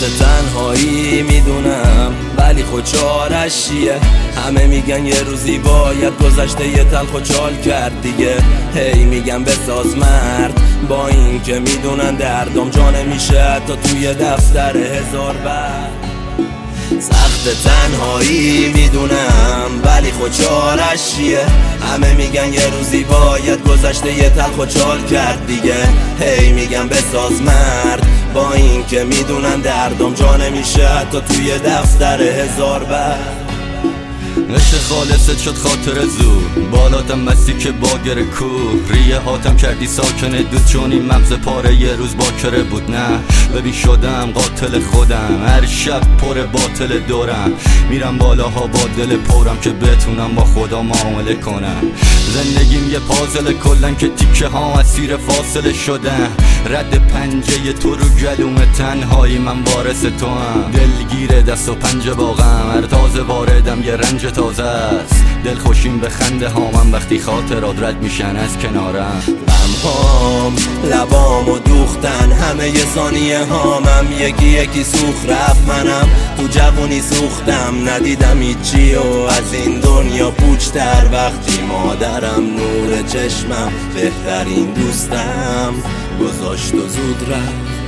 تنهایی میدونم ولی خود چارش چیه؟ همه میگن یه روزی باید گذشته یه تلخ و چال کرد دیگه. هی میگن بساز مرد با این که میدونن دردم جا نمیشه حتی توی دفتر هزار بر. سخت تنهایی میدونم ولی خود چارش چیه؟ همه میگن یه روزی باید گذشته یه تلخ و چال کرد دیگه. هی میگن بساز مرد با این که میدونن دردم جا نمیشه حتی توی دفتر هزار بر. عشق خالصت شد خاطر زود بالاتم مستی که باگر کوه ریه هاتم کردی ساکن دود چون این مغز پاره یه روز باکره بود. نه ببین شدم قاتل خودم هر شب پر باطل دورم میرم بالاها با دل پرم که بتونم با خدا معامله کنم. زندگیم یه پازل کلن که تیکه ها اسیر فاصله شدن رد پنجه تو رو گلوم تنهایی من وارث تو هم دلگیر دست و پنجه باغم هر تازه واردم یه رنج تازه است دل خوشیم به خنده هامم وقتی خاطرات رد میشن از کنارم. غمهام لبامو دوختن همه ی ثانیه هامم یکی یکی سوخ رفت منم تو جوونی سوختم ندیدم هیچی و از این دنیا پوچتر وقتی مادرم نور چشمم بهترین دوستم گذاشت و زود رفت.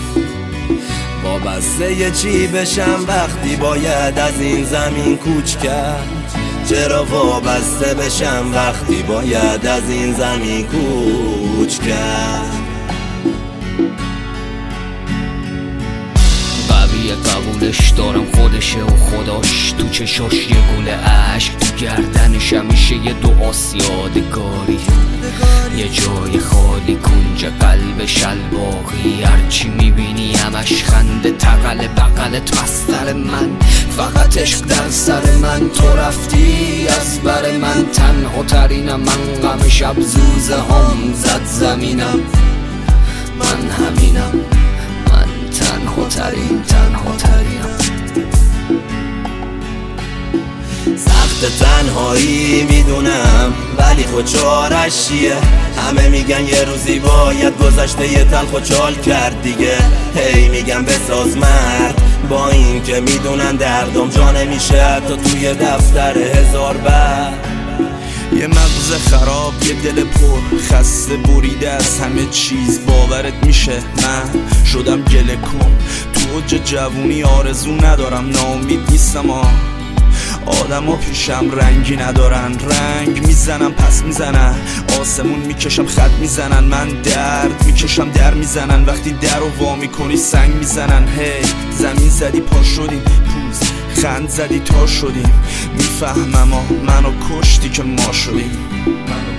وابسته یه چی بشم وقتی باید از این زمین کوچ کرد؟ چرا وابسته بشم وقتی باید از این زمین کوچ کرد؟ قویه قبولش دارم خودشه و خداش تو چشاش یه گوله عشق تو گردنش همیشه یه دعاست یادگاری یه جای خالی کنج قلب شلواقی هرچی میبینی همش خنده تقل بغلت بستر من فقط عشق در سر من تو رفتی از بر من تنها ترینم من غم شب زوزه هم زد زمینم من همینم من تنها ترینم سخت تنهایی میدونم ولی خود چارش چیه؟ همه میگن یه روزی باید گذشته یه تلخ و چال کرد دیگه. هی میگن بساز مرد با این که میدونن دردم جا نمیشه حتی توی دفتر هزار بر. یه مغز خراب یه دل پر خسته بریده از همه چیز باورت میشه من شدم گله کن تو اوج جوونی آرزو ندارم ناامید نیستم آدم ها پیشم رنگی ندارن رنگ میزنم پس میزنن آسمون میکشم خط میزنن من درد میکشم در میزنن وقتی در رو وا میکنی سنگ میزنن. هی زمین زدی پا شدیم پوز خند زدی تا شدیم میفهمم منو کشتی که ما شدیم.